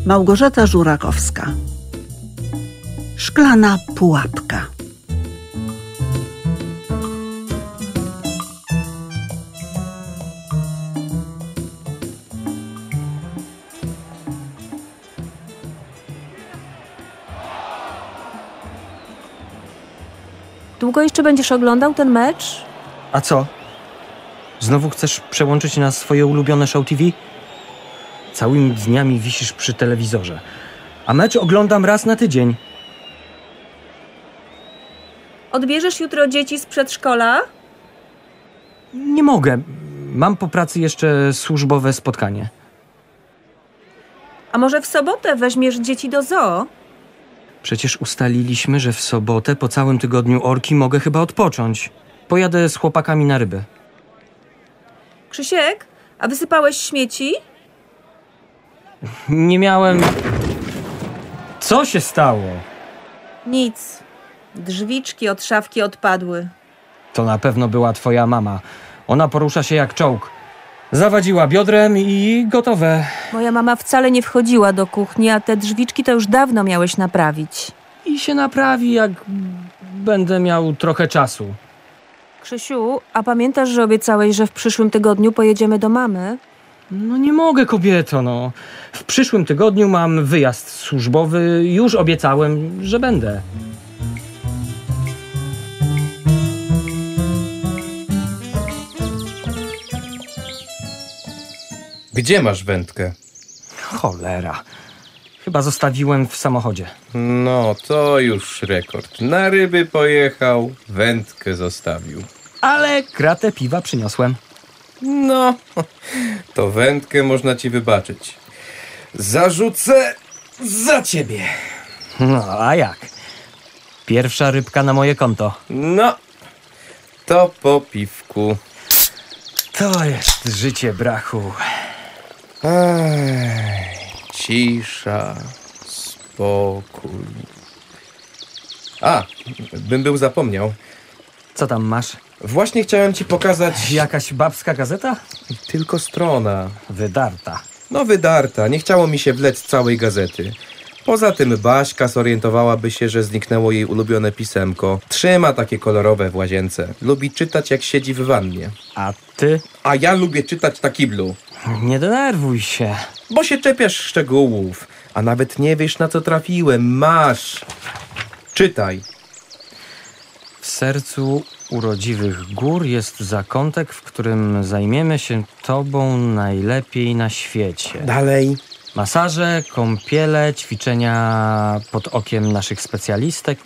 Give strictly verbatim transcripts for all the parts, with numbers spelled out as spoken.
Małgorzata Żurakowska. Szklana pułapka. Długo jeszcze będziesz oglądał ten mecz? A co? Znowu chcesz przełączyć na swoje ulubione show T V? Całymi dniami wisisz przy telewizorze. A mecz oglądam raz na tydzień. Odbierzesz jutro dzieci z przedszkola? Nie mogę. Mam po pracy jeszcze służbowe spotkanie. A może w sobotę weźmiesz dzieci do zoo? Przecież ustaliliśmy, że w sobotę po całym tygodniu orki mogę chyba odpocząć. Pojadę z chłopakami na ryby. Krzysiek, a wysypałeś śmieci? Nie miałem... Co się stało? Nic. Drzwiczki od szafki odpadły. To na pewno była twoja mama. Ona porusza się jak czołg. Zawadziła biodrem i gotowe. Moja mama wcale nie wchodziła do kuchni, a te drzwiczki to już dawno miałeś naprawić. I się naprawi, jak będę miał trochę czasu. Krzysiu, a pamiętasz, że obiecałeś, że w przyszłym tygodniu pojedziemy do mamy? No nie mogę, kobieto, no. W przyszłym tygodniu mam wyjazd służbowy. Już obiecałem, że będę. Gdzie masz wędkę? Cholera. Chyba zostawiłem w samochodzie. No, to już rekord. Na ryby pojechał, wędkę zostawił. Ale kratę piwa przyniosłem. No, to wędkę można ci wybaczyć. Zarzucę za ciebie. No, a jak? Pierwsza rybka na moje konto. No, to po piwku. To jest życie, brachu. Ej, cisza, spokój. A, bym był zapomniał. Co tam masz? Właśnie chciałem ci pokazać... Jakaś babska gazeta? Tylko strona. Wydarta. No wydarta, nie chciało mi się wlec całej gazety. Poza tym Baśka zorientowałaby się, że zniknęło jej ulubione pisemko. Trzyma takie kolorowe w łazience. Lubi czytać, jak siedzi w wannie. A ty? A ja lubię czytać na kiblu. Nie denerwuj się. Bo się czepiasz szczegółów. A nawet nie wiesz, na co trafiłem. Masz. Czytaj. W sercu urodziwych gór jest zakątek, w którym zajmiemy się tobą najlepiej na świecie. Dalej. Masaże, kąpiele, ćwiczenia pod okiem naszych specjalistek.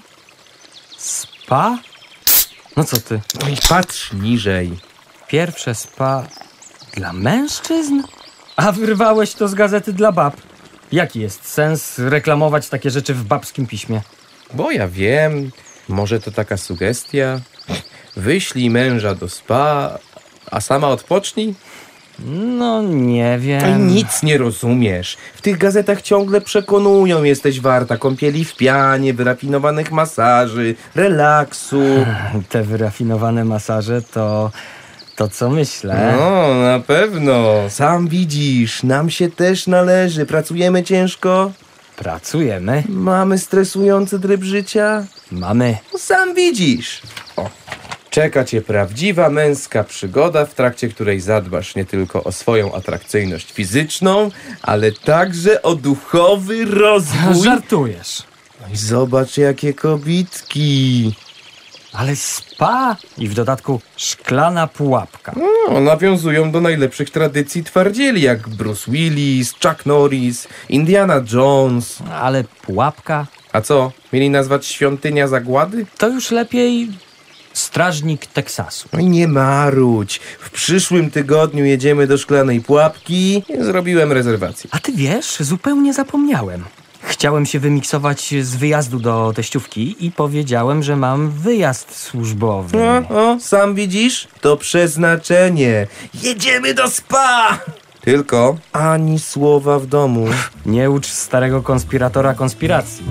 Spa? No co ty? No i patrz niżej. Pierwsze spa dla mężczyzn? A wyrwałeś to z gazety dla bab. Jaki jest sens reklamować takie rzeczy w babskim piśmie? Bo ja wiem, może to taka sugestia. Wyślij męża do spa, a sama odpocznij. No nie wiem. No i nic nie rozumiesz. W tych gazetach ciągle przekonują, jesteś warta kąpieli w pianie, wyrafinowanych masaży, relaksu. Te wyrafinowane masaże to... to co myślę? No, na pewno. Sam widzisz, nam się też należy. Pracujemy ciężko. Pracujemy. Mamy stresujący tryb życia. Mamy. No, sam widzisz. O. Czeka cię prawdziwa męska przygoda, w trakcie której zadbasz nie tylko o swoją atrakcyjność fizyczną, ale także o duchowy rozwój. Żartujesz. No i zobacz, jakie kobitki. Ale spa i w dodatku szklana pułapka. No, nawiązują do najlepszych tradycji twardzieli, jak Bruce Willis, Chuck Norris, Indiana Jones. Ale pułapka? A co, mieli nazwać świątynia zagłady? To już lepiej strażnik Teksasu. No i nie marudź. W przyszłym tygodniu jedziemy do szklanej pułapki. Zrobiłem rezerwację. A ty wiesz, zupełnie zapomniałem. Chciałem się wymiksować z wyjazdu do teściówki i powiedziałem, że mam wyjazd służbowy. O, o, sam widzisz? To przeznaczenie. Jedziemy do spa! Tylko ani słowa w domu. Nie ucz starego konspiratora konspiracji.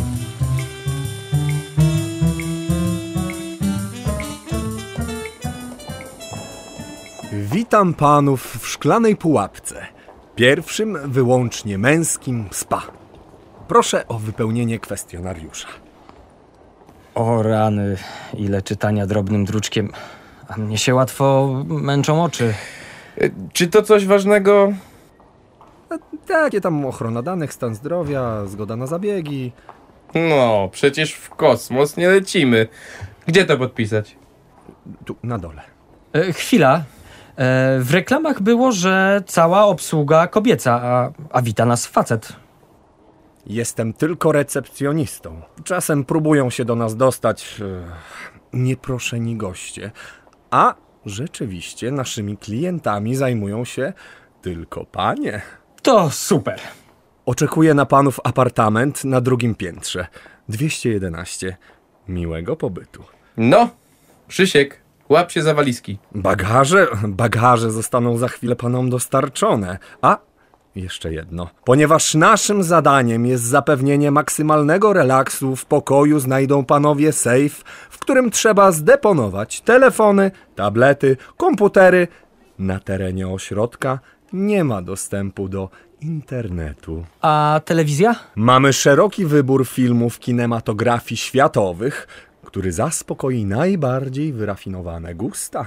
Witam panów w szklanej pułapce. Pierwszym wyłącznie męskim spa. Proszę o wypełnienie kwestionariusza. O rany, ile czytania drobnym druczkiem. A mnie się łatwo męczą oczy. E, Czy to coś ważnego? Takie tam ochrona danych, stan zdrowia, zgoda na zabiegi. No, przecież w kosmos nie lecimy. Gdzie to podpisać? Tu, na dole. E, chwila. E, w reklamach było, że cała obsługa kobieca, a, a wita nas facet. Jestem tylko recepcjonistą. Czasem próbują się do nas dostać e, nieproszeni goście. A rzeczywiście naszymi klientami zajmują się tylko panie. To super. Oczekuję na panów apartament na drugim piętrze. dwieście jedenaście. Miłego pobytu. No, Krzysiek, łap się za walizki. Bagaże, bagaże zostaną za chwilę panom dostarczone. A jeszcze jedno. Ponieważ naszym zadaniem jest zapewnienie maksymalnego relaksu, w pokoju znajdą panowie sejf, w którym trzeba zdeponować telefony, tablety, komputery. Na terenie ośrodka nie ma dostępu do internetu. A telewizja? Mamy szeroki wybór filmów kinematografii światowych, który zaspokoi najbardziej wyrafinowane gusta.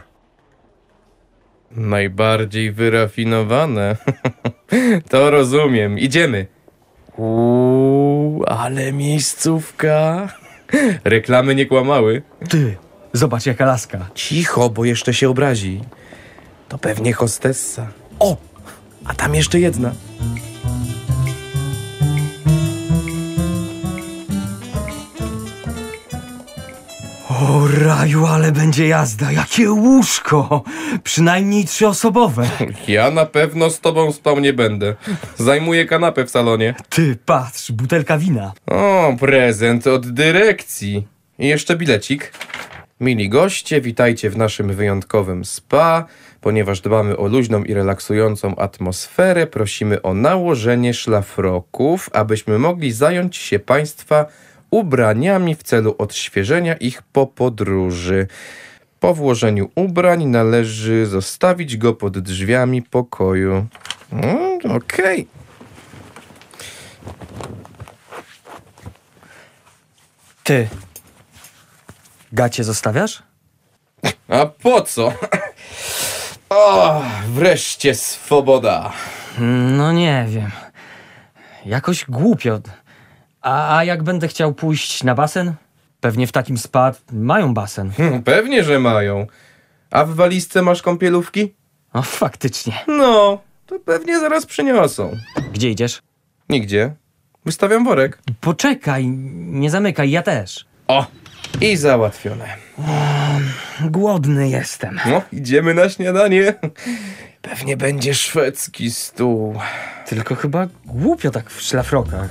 Najbardziej wyrafinowane. To rozumiem. Idziemy. Uuu, ale miejscówka. Reklamy nie kłamały. Ty, zobacz jaka laska. Cicho, bo jeszcze się obrazi. To pewnie hostessa. O, a tam jeszcze jedna. O raju, ale będzie jazda. Jakie łóżko. Przynajmniej trzyosobowe. Ja na pewno z tobą spał nie będę. Zajmuję kanapę w salonie. Ty, patrz, butelka wina. O, prezent od dyrekcji. I jeszcze bilecik. Mili goście, witajcie w naszym wyjątkowym spa. Ponieważ dbamy o luźną i relaksującą atmosferę, prosimy o nałożenie szlafroków, abyśmy mogli zająć się Państwa ubraniami w celu odświeżenia ich po podróży. Po włożeniu ubrań należy zostawić go pod drzwiami pokoju. Mm, Okej. Okay. Ty, gacie zostawiasz? A po co? O, wreszcie swoboda. No nie wiem. Jakoś głupio. A, a jak będę chciał pójść na basen? Pewnie w takim spa mają basen. Hmm, pewnie, że mają. A w walizce masz kąpielówki? O, faktycznie. No, to pewnie zaraz przyniosą. Gdzie idziesz? Nigdzie. Wystawiam worek. Poczekaj, nie zamykaj, ja też. O, i załatwione. Głodny jestem. No, idziemy na śniadanie. Pewnie będzie szwedzki stół. Tylko chyba głupio tak w szlafrokach.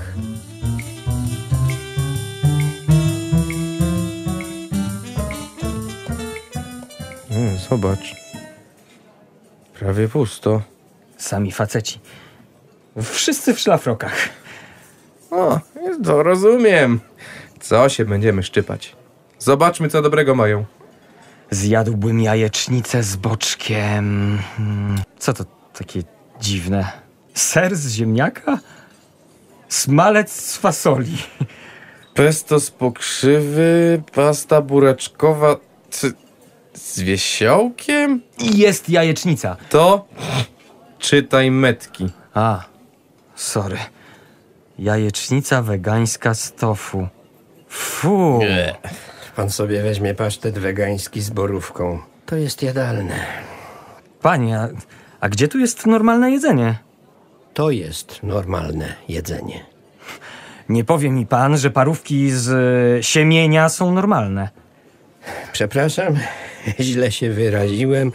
Mm, zobacz. Prawie pusto. Sami faceci. Wszyscy w szlafrokach. O, to rozumiem. Co się będziemy szczypać? Zobaczmy, co dobrego mają. Zjadłbym jajecznicę z boczkiem. Hmm, Co to takie dziwne? Ser z ziemniaka? Smalec z fasoli. Pesto z pokrzywy, pasta buraczkowa c- z wiesiołkiem? I jest jajecznica. To czytaj metki. A, sorry. Jajecznica wegańska z tofu. Fu. Pan sobie weźmie pasztet wegański z borówką. To jest jadalne. Panie, a, a gdzie tu jest normalne jedzenie? To jest normalne jedzenie. Nie powie mi pan, że parówki z e, siemienia są normalne. Przepraszam, źle się wyraziłem.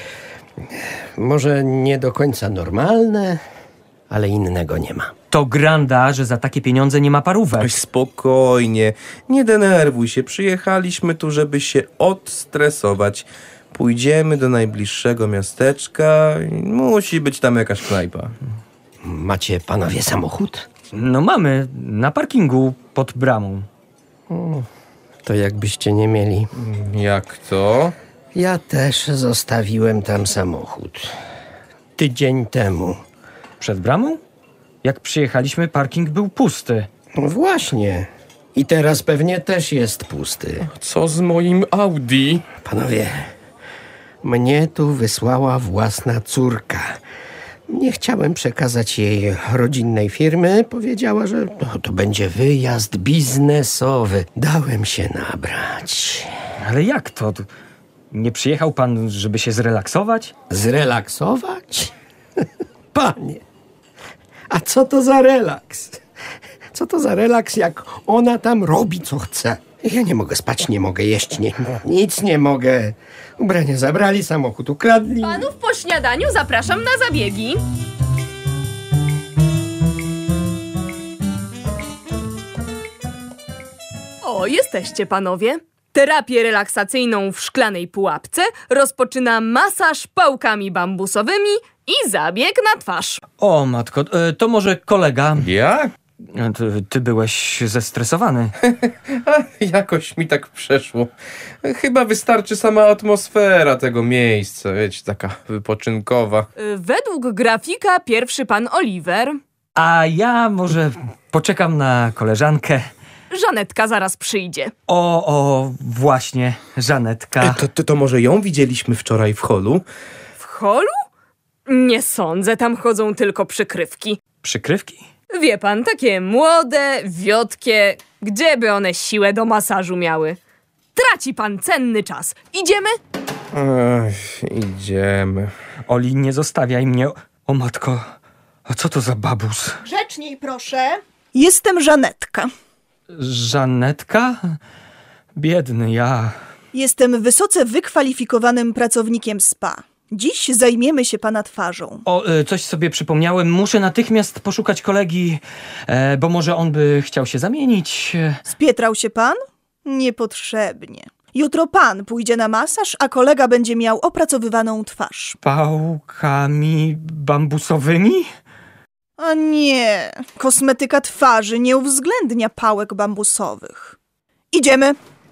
Może nie do końca normalne, ale innego nie ma. To granda, że za takie pieniądze nie ma parówek. Oj, spokojnie, nie denerwuj się. Przyjechaliśmy tu, żeby się odstresować. Pójdziemy do najbliższego miasteczka. Musi być tam jakaś knajpa. Macie panowie samochód? No mamy, na parkingu pod bramą. To jakbyście nie mieli. Jak to? Ja też zostawiłem tam samochód. Tydzień temu. Przed bramą? Jak przyjechaliśmy, parking był pusty. No właśnie. I teraz pewnie też jest pusty. Co z moim Audi? Panowie, mnie tu wysłała własna córka. Nie chciałem przekazać jej rodzinnej firmy. Powiedziała, że no, to będzie wyjazd biznesowy. Dałem się nabrać. Ale jak to? Nie przyjechał pan, żeby się zrelaksować? Zrelaksować? Panie, a co to za relaks? Co to za relaks, jak ona tam robi, co chce? Ja nie mogę spać, nie mogę jeść, nie, nic nie mogę. Ubrania zabrali, samochód ukradli. Panów po śniadaniu zapraszam na zabiegi. O, jesteście panowie. Terapię relaksacyjną w szklanej pułapce rozpoczyna masaż pałkami bambusowymi i zabieg na twarz. O, matko, e, to może kolega. Ja? E, Ty, ty byłeś zestresowany. A, jakoś mi tak przeszło. Chyba wystarczy sama atmosfera tego miejsca, wiecie, taka wypoczynkowa. Y, Według grafika pierwszy pan Oliver. A ja może poczekam na koleżankę. Żanetka zaraz przyjdzie. O, o, właśnie, Żanetka. E, to, to, to może ją widzieliśmy wczoraj w holu? W holu? Nie sądzę, tam chodzą tylko przykrywki. Przykrywki? Wie pan, takie młode, wiotkie, gdzie by one siłę do masażu miały? Traci pan cenny czas. Idziemy? Ech, idziemy. Oli, nie zostawiaj mnie. O, matko, a co to za babus? Grzeczniej proszę. Jestem Żanetka. Żanetka? Biedny ja. Jestem wysoce wykwalifikowanym pracownikiem spa. Dziś zajmiemy się pana twarzą. O, e, coś sobie przypomniałem. Muszę natychmiast poszukać kolegi, e, bo może on by chciał się zamienić. E, Spietrał się pan? Niepotrzebnie. Jutro pan pójdzie na masaż, a kolega będzie miał opracowywaną twarz. Pałkami bambusowymi? A nie, kosmetyka twarzy nie uwzględnia pałek bambusowych. Idziemy.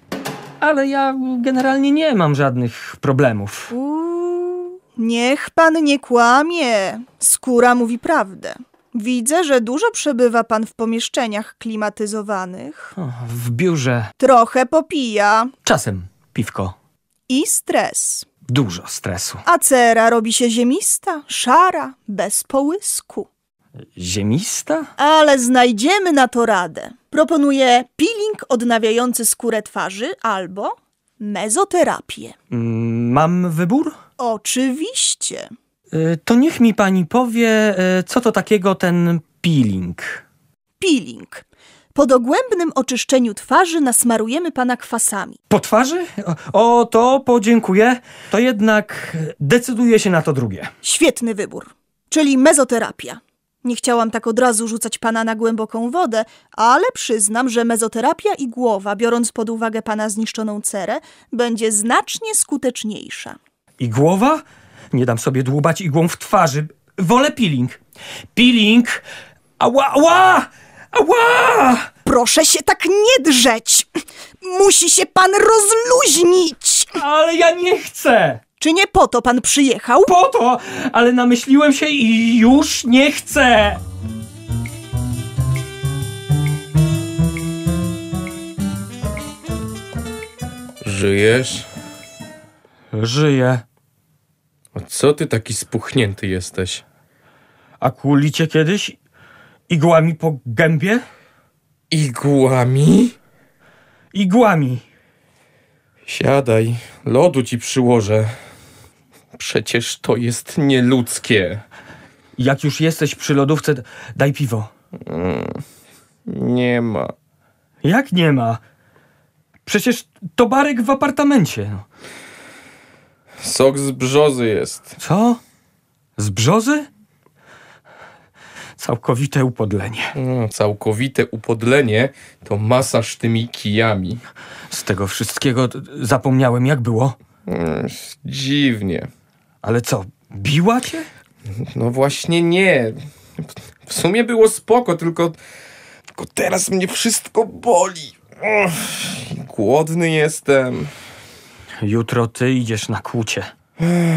Ale ja generalnie nie mam żadnych problemów. Uuu, niech pan nie kłamie. Skóra mówi prawdę. Widzę, że dużo przebywa pan w pomieszczeniach klimatyzowanych. O, w biurze. Trochę popija. Czasem piwko. I stres. Dużo stresu. A cera robi się ziemista, szara, bez połysku. Ziemista? Ale znajdziemy na to radę. Proponuję peeling odnawiający skórę twarzy albo mezoterapię. Mm, Mam wybór? Oczywiście. Y, To niech mi pani powie, y, co to takiego ten peeling. Peeling. Po dogłębnym oczyszczeniu twarzy nasmarujemy pana kwasami. Po twarzy? O, o, to podziękuję. To jednak decyduję się na to drugie. Świetny wybór. Czyli mezoterapia. Nie chciałam tak od razu rzucać pana na głęboką wodę, ale przyznam, że mezoterapia igłowa, biorąc pod uwagę pana zniszczoną cerę, będzie znacznie skuteczniejsza. Igłowa? Nie dam sobie dłubać igłą w twarzy. Wolę peeling. Peeling! Ała, ała! Ała! Proszę się tak nie drzeć! Musi się pan rozluźnić! Ale ja nie chcę! Czy nie po to pan przyjechał? Po to, ale namyśliłem się i już nie chcę! Żyjesz? Żyję. A co ty taki spuchnięty jesteś? A kulicie kiedyś igłami po gębie? Igłami? Igłami. Siadaj, lodu ci przyłożę. Przecież to jest nieludzkie. Jak już jesteś przy lodówce, daj piwo. Mm, nie ma. Jak nie ma? Przecież to barek w apartamencie. No. Sok z brzozy jest. Co? Z brzozy? Całkowite upodlenie. No, całkowite upodlenie to masaż tymi kijami. Z tego wszystkiego t- zapomniałem, jak było. Mm, dziwnie. Ale co, biła cię? No właśnie nie. W sumie było spoko, tylko, tylko teraz mnie wszystko boli. Uff, głodny jestem. Jutro ty idziesz na kłucie.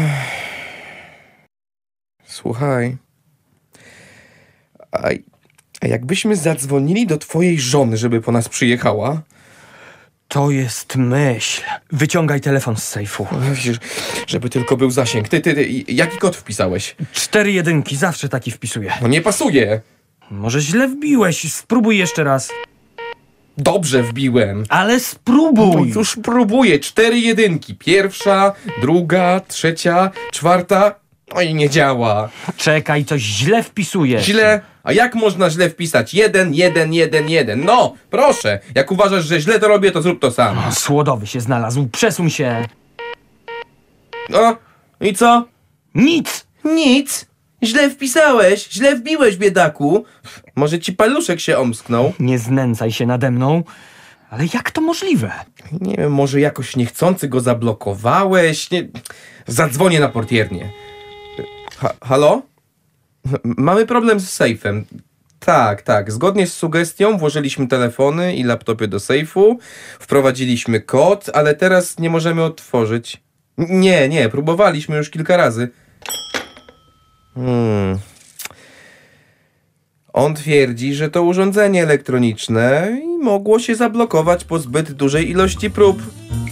Słuchaj. A, A jakbyśmy zadzwonili do twojej żony, żeby po nas przyjechała? To jest myśl. Wyciągaj telefon z sejfu. No widzisz, żeby tylko był zasięg. Ty, ty, ty, jaki kod wpisałeś? Cztery jedynki, zawsze taki wpisuję. No nie pasuje. Może źle wbiłeś, spróbuj jeszcze raz. Dobrze wbiłem. Ale No spróbuj. już próbuję. Cztery jedynki. Pierwsza, druga, trzecia, czwarta. No i nie działa. Czekaj, coś źle wpisujesz. Źle? A jak można źle wpisać? Jeden, jeden, jeden, jeden. No, proszę. Jak uważasz, że źle to robię, to zrób to sam. O, słodowy się znalazł, przesuń się. No, i co? Nic. Nic. Źle wpisałeś. Źle wbiłeś, biedaku. Może ci paluszek się omsknął? Nie znęcaj się nade mną. Ale jak to możliwe? Nie wiem, może jakoś niechcący go zablokowałeś? Nie... Zadzwonię na portiernię. Ha halo? Mamy problem z sejfem. Tak, tak. Zgodnie z sugestią włożyliśmy telefony i laptopy do sejfu, wprowadziliśmy kod, ale teraz nie możemy otworzyć. Nie, nie, próbowaliśmy już kilka razy. Hmm. On twierdzi, że to urządzenie elektroniczne i mogło się zablokować po zbyt dużej ilości prób.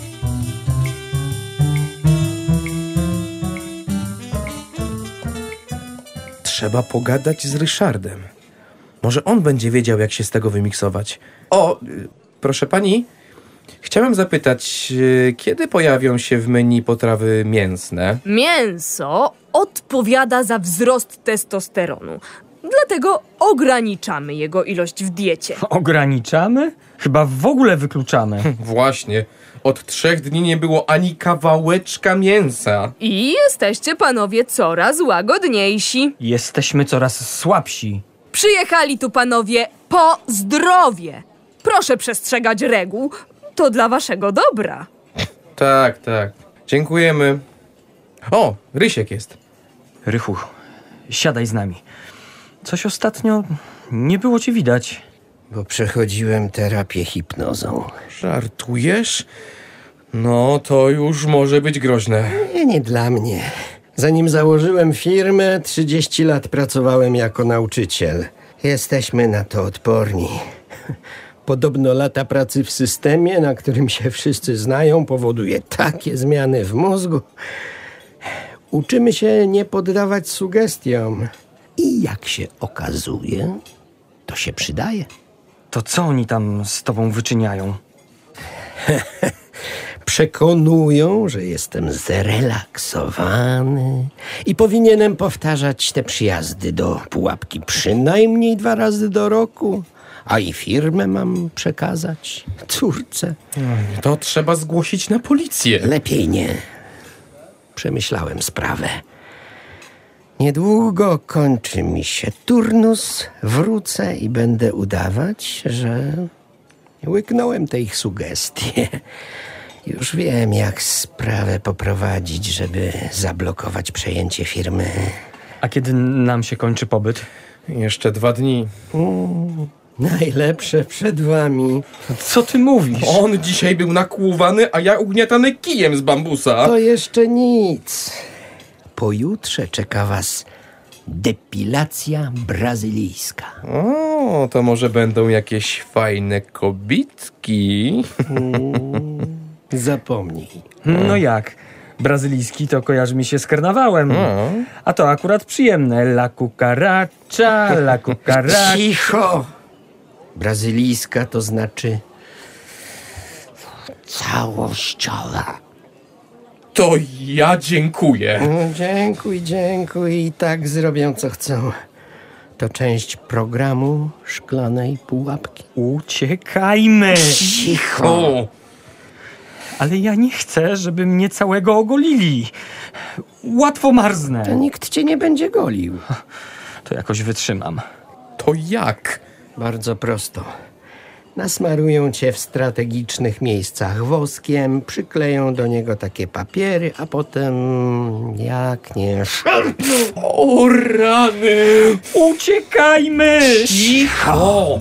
Trzeba pogadać z Ryszardem. Może on będzie wiedział, jak się z tego wymiksować. O, y, proszę pani, chciałem zapytać, y, kiedy pojawią się w menu potrawy mięsne? Mięso odpowiada za wzrost testosteronu. Dlatego ograniczamy jego ilość w diecie. Ograniczamy? Chyba w ogóle wykluczamy. Właśnie, od trzech dni nie było ani kawałeczka mięsa. I jesteście panowie coraz łagodniejsi. Jesteśmy coraz słabsi. Przyjechali tu panowie po zdrowie. Proszę przestrzegać reguł. To dla waszego dobra. Tak, tak. Dziękujemy. O, Rysiek jest. Rychu, siadaj z nami. Coś ostatnio nie było cię widać. Bo przechodziłem terapię hipnozą. Żartujesz? No, to już może być groźne. Nie, nie dla mnie. Zanim założyłem firmę, trzydzieści lat pracowałem jako nauczyciel. Jesteśmy na to odporni. Podobno lata pracy w systemie, na którym się wszyscy znają, powoduje takie zmiany w mózgu. Uczymy się nie poddawać sugestiom. I jak się okazuje, to się przydaje. To co oni tam z tobą wyczyniają? Przekonują, że jestem zrelaksowany i powinienem powtarzać te przyjazdy do Pułapki przynajmniej dwa razy do roku, a i firmę mam przekazać córce. To trzeba zgłosić na policję. Lepiej nie. Przemyślałem sprawę. Niedługo kończy mi się turnus, wrócę i będę udawać, że łyknąłem te ich sugestie. Już wiem, jak sprawę poprowadzić, żeby zablokować przejęcie firmy. A kiedy nam się kończy pobyt? Jeszcze dwa dni. Mm, najlepsze przed wami. Co ty mówisz? On dzisiaj był nakłuwany, a ja ugniatany kijem z bambusa. To jeszcze nic. Pojutrze czeka was depilacja brazylijska. O, to może będą jakieś fajne kobitki. Mm, zapomnij. No jak? Brazylijski to kojarzy mi się z karnawałem. A to akurat przyjemne. La cucaracha, la cucaracha. Cicho! Brazylijska to znaczy całościowa. To ja dziękuję. No, dziękuj, dziękuj. I tak zrobią, co chcą. To część programu Szklanej Pułapki. Uciekajmy! Cicho! O, Ale ja nie chcę, żeby mnie całego ogolili. Łatwo To marznę. nikt cię nie będzie golił. To jakoś wytrzymam. to jak? Bardzo prosto. Nasmarują cię w strategicznych miejscach woskiem, przykleją do niego takie papiery, a potem jak nie... O rany! Uciekajmy! Cicho!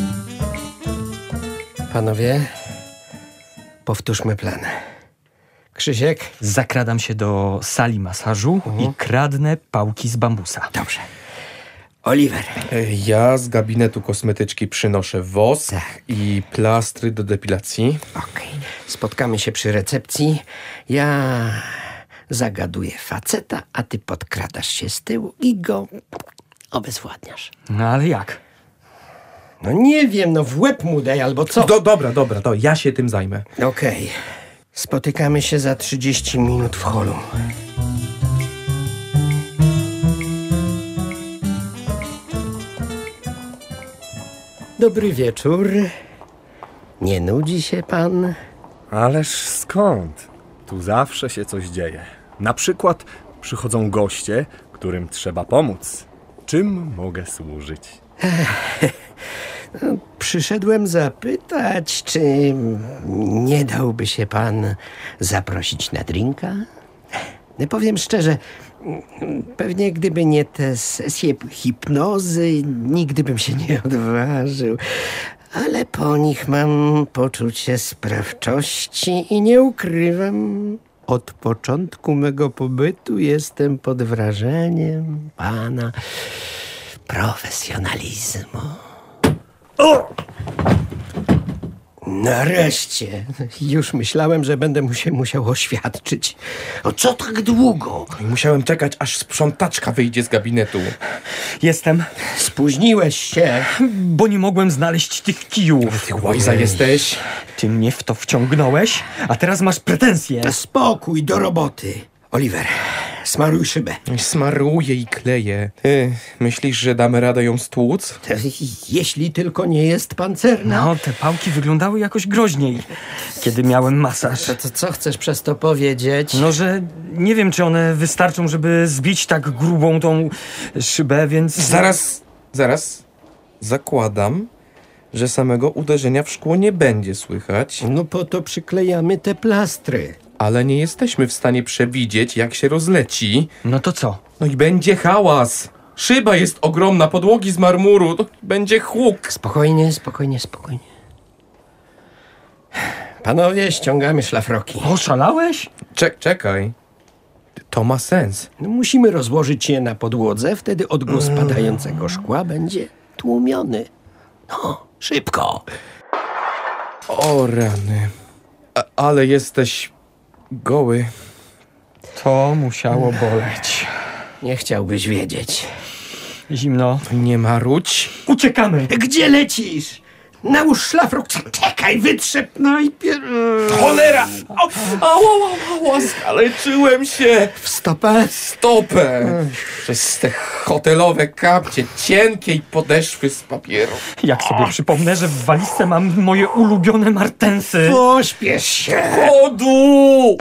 Panowie, powtórzmy plan. Krzysiek? Zakradam się do sali masażu i kradnę pałki z bambusa. Dobrze. Oliver. Ja z gabinetu kosmetyczki przynoszę wosk Tak. i plastry do depilacji. Okej. Spotkamy się przy recepcji. Ja zagaduję faceta, a ty podkradasz się z tyłu i go obezwładniasz. No ale jak? No nie wiem, no w łeb mu daj albo co. Do, dobra, dobra, to ja się tym zajmę. Okej. Spotykamy się za trzydzieści minut w holu. Dobry wieczór. Nie nudzi się pan? Ależ skąd? Tu zawsze się coś dzieje. Na przykład przychodzą goście, którym trzeba pomóc. Czym mogę służyć? Przyszedłem zapytać, czy nie dałby się pan zaprosić na drinka? Powiem szczerze, pewnie gdyby nie te sesje hipnozy, nigdy bym się nie odważył. Ale po nich mam poczucie sprawczości i nie ukrywam, od początku mego pobytu jestem pod wrażeniem pana profesjonalizmu. O! Nareszcie. Już myślałem, że będę mu się musiał oświadczyć. O co tak długo? Musiałem czekać, aż sprzątaczka wyjdzie z gabinetu. Jestem, Spóźniłeś się. bo nie mogłem znaleźć tych kijów. Ty łajza jesteś. Ty mnie w to wciągnąłeś, a teraz masz pretensje. Spokój, do roboty. Oliver, smaruj szybę. Smaruje i kleje. Ty myślisz, że damy radę ją stłuc? Jeśli tylko nie jest pancerna. No, te pałki wyglądały jakoś groźniej, kiedy miałem masaż. To, to co chcesz przez to powiedzieć? No, że nie wiem, czy one wystarczą, żeby zbić tak grubą tą szybę, więc... Zaraz, zaraz. Zakładam, że samego uderzenia w szkło nie będzie słychać, No po to przyklejamy te plastry. ale nie jesteśmy w stanie przewidzieć, jak się rozleci. No to co? No i będzie hałas. Szyba jest ogromna, podłogi z marmuru. To będzie huk. Spokojnie, spokojnie, spokojnie. Panowie, ściągamy szlafroki. Oszalałeś? Czek, czekaj. To ma sens. No, musimy rozłożyć je na podłodze, wtedy odgłos padającego szkła będzie tłumiony. No, szybko. O rany. A, ale jesteś goły. To musiało boleć. Nie chciałbyś wiedzieć. Zimno. Nie marudź. Uciekamy! Gdzie lecisz? Nałóż szlafrok. Czekaj, wytrzep najpierw. Cholera! Au, au, au, au, au, skaleczyłem się. W stopę. Stopę. Przez te hotelowe kapcie, cienkiej podeszwy z papieru. Jak sobie przypomnę, że w walizce mam moje ulubione martensy. Pośpiesz się. Chodu!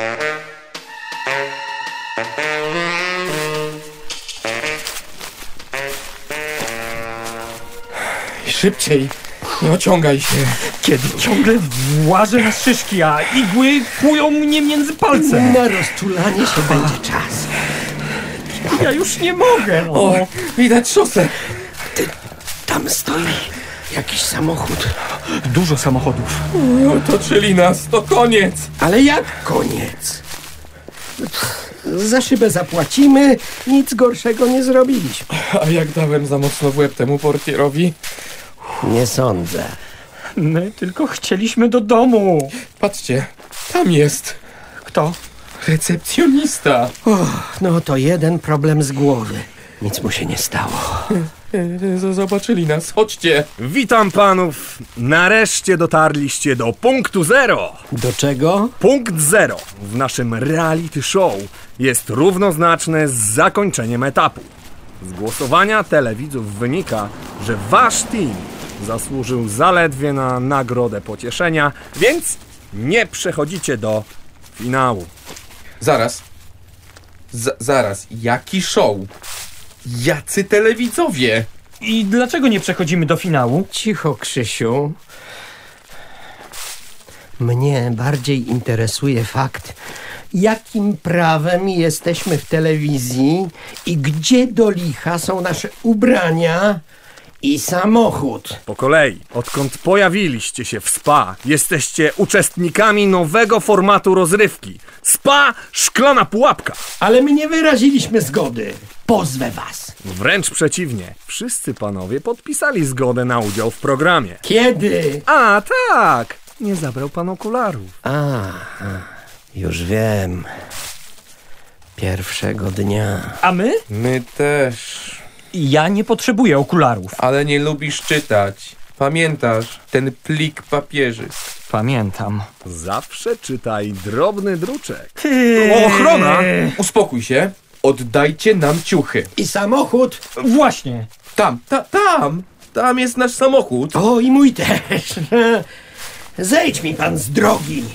Szybciej. Nie ociągaj się. Kiedy ciągle włażę na szyszki, a igły kłują mnie między palcem. Na rozczulanie się będzie czas. Ja już nie mogę, no. O, widać szosę. Tam stoi jakiś samochód. Dużo samochodów. Otoczyli nas, to koniec. Ale jak koniec? Za szybę zapłacimy, nic gorszego nie zrobiliśmy. A jak dałem za mocno w łeb temu portierowi? Nie sądzę. My tylko chcieliśmy do domu. Patrzcie, tam jest Kto? recepcjonista. Och, no to jeden problem z głowy. Nic mu się nie stało. Z- Zobaczyli nas, chodźcie. Witam panów! Nareszcie dotarliście do punktu zero! Do czego? Punkt zero w naszym reality show jest równoznaczny z zakończeniem etapu. Z głosowania telewidzów wynika, że wasz team zasłużył zaledwie na nagrodę pocieszenia, więc nie przechodzicie do finału. Zaraz. Z- zaraz, jaki show? Jacy telewidzowie? I dlaczego nie przechodzimy do finału? Cicho, Krzysiu. Mnie bardziej interesuje fakt, jakim prawem jesteśmy w telewizji i gdzie do licha są nasze ubrania I samochód. Po kolei. Odkąd pojawiliście się w spa, jesteście uczestnikami nowego formatu rozrywki. Spa Szklana Pułapka. Ale my nie wyraziliśmy zgody. Pozwę was. Wręcz przeciwnie. Wszyscy panowie podpisali zgodę na udział w programie. Kiedy? A, tak. Nie zabrał pan okularów. A, już wiem. Pierwszego dnia. A my? My też. Ja nie potrzebuję okularów. Ale nie lubisz czytać. Pamiętasz ten plik papieży? Pamiętam. Zawsze czytaj drobny druczek. Ty... O, ochrona! Uspokój się. Oddajcie nam ciuchy. I samochód. Właśnie. Tam, ta, tam. Tam jest nasz samochód. O, i mój też. Zejdź mi pan z drogi.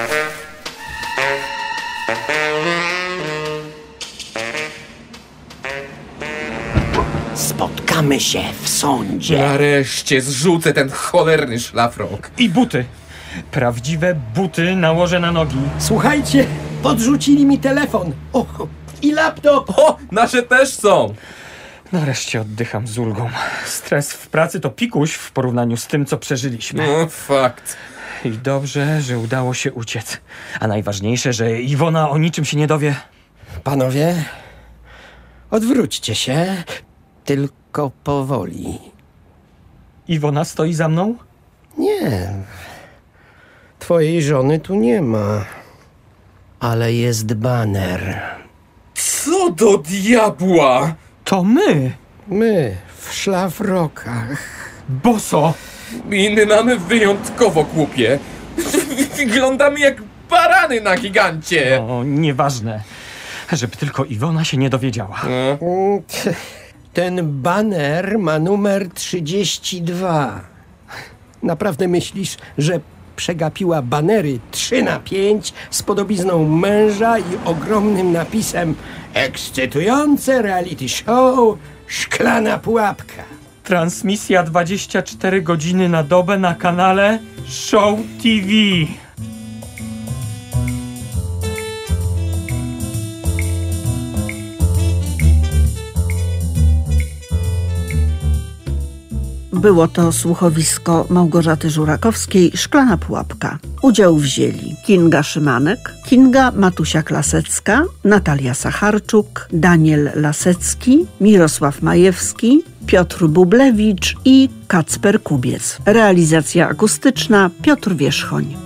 Spotkamy się w sądzie. Nareszcie zrzucę ten cholerny szlafrok. I buty. Prawdziwe buty nałożę na nogi. Słuchajcie, podrzucili mi telefon. O, i laptop. O, nasze też są. Nareszcie oddycham z ulgą. Stres w pracy to pikuś w porównaniu z tym, co przeżyliśmy. No, fakt. I dobrze, że udało się uciec. A najważniejsze, że Iwona o niczym się nie dowie. Panowie, odwróćcie się, tylko powoli. Iwona stoi za mną? Nie, twojej żony tu nie ma, ale jest baner. Co do diabła? To my! My w szlafrokach. Boso! Miny mamy wyjątkowo głupie. Wyglądamy jak barany na gigancie. O, nieważne. Żeby tylko Iwona się nie dowiedziała. Mm, t- Ten baner ma numer trzydzieści dwa. Naprawdę myślisz, że przegapiła banery trzy na pięć z podobizną męża i ogromnym napisem ekscytujące reality show Szklana Pułapka? Transmisja dwadzieścia cztery godziny na dobę na kanale Show T V. Było to słuchowisko Małgorzaty Żurakowskiej Szklana Pułapka. Udział wzięli Kinga Szymanek, Kinga Matusiak-Lasecka, Natalia Sacharczuk, Daniel Lasecki, Mirosław Majewski, Piotr Bublewicz i Kacper Kubiec. Realizacja akustyczna Piotr Wierzchoń.